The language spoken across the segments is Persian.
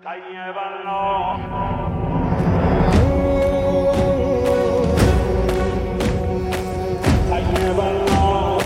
طيب الله طيب الله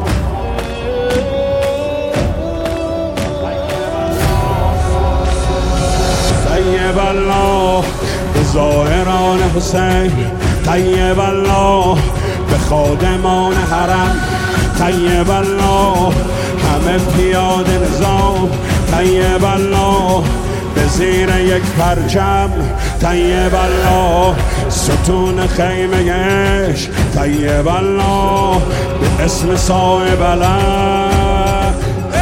طيب الله به زائران حسین، طیب الله به خادمان حرم، طیب الله همه پیاده نظام، طیب الله به زیر یک پرچم، طیب الله ستون خیمه عشق، طیب الله به اسم صاحب علم.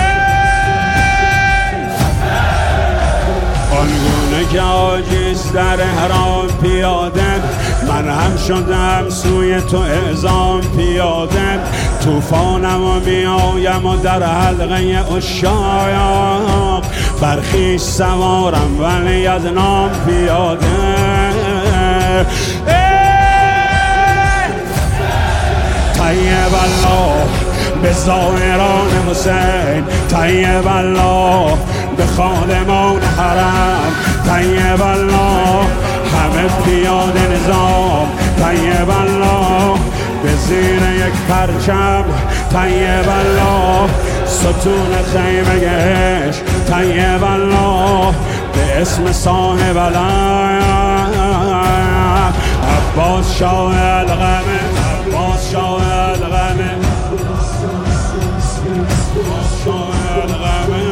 آنگونه که عاجز در حرام پیاده، من هم شدم سوی تو اعظام پیاده، طوفانم و میایم و در حلقه عشاق، بر خویش سوارم ولی از نام پیاده. طیب الله به زائران حسین، طیب الله به خادمان حرم، طیب الله همه پیاده نظام، طیب الله به زیر یک پرچم، طیب الله ستون خیمه عشق، طیب الله به اسم صاحب علم. عباس شاه الغمه، عباس شاه الغمه، شاه الغمه،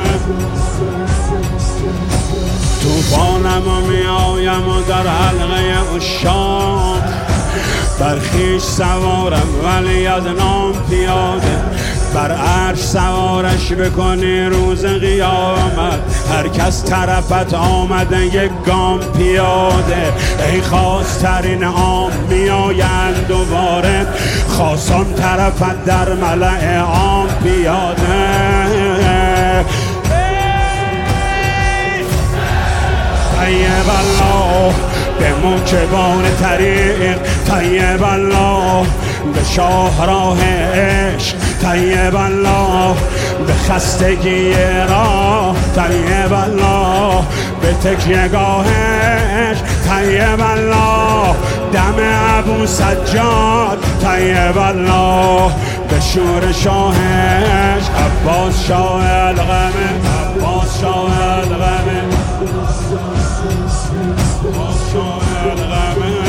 طوفانم و میایم و در حلقه عشاق، بر خویش سوارم ولی از نام پیاده، بر عرش سوارش بکنی روز قیامت، هر کس طرفت آمده یک گام پیاده، ای خواسترین عام میآیند دوباره، خاصان طرفت در ملأ عام پیاده. طیب الله به موکبان طریق، طیب الله به شاهراه عشق، طیب الله به خستگی راه، طیب الله به تکیهگاهش، طیب الله دم ابو سجاد، طیب الله به شور شاهش. عباس شاه الغمه، عباس شاه الغمه، عباس شاه الغمه.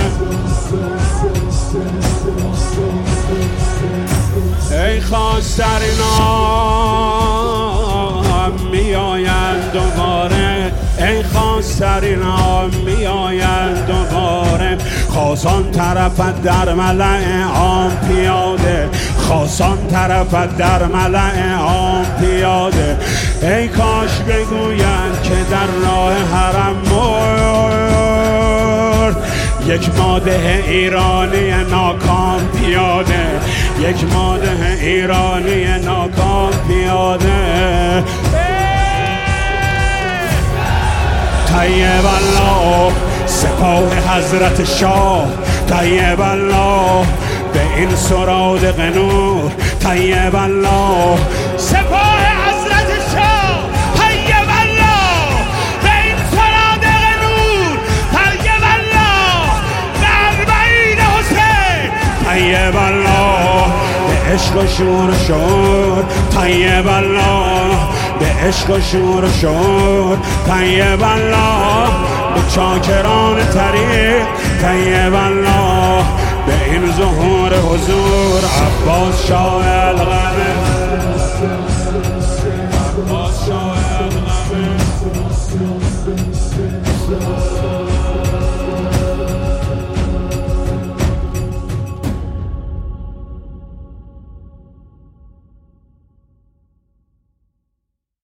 ای خواسترینام میآیند دوباره، ای خواسترینام میآیند دوباره، خاصان طرفت در ملأ عام پیاده، خاصان طرفت در ملأ عام پیاده، ای کاش بگویند که در راه حرم مرد یک ماده ایرانی ناکام پیاده، یک ماده ایرانی ناکام پیاده. طیب الله سپاه حضرت شاه، طیب الله به این سرادق نور، طیب الله سپاه حضرت شاه، طیب الله به این سرادق نور، طیب الله به اربعین حسین، طیب الله به عشق و شور شور، طیب الله به عشق و شور شور، طیب الله به چاکران طریق، طیب الله به این ظهور حضور. عباس شاه الغمه، عباس شاه الغمه.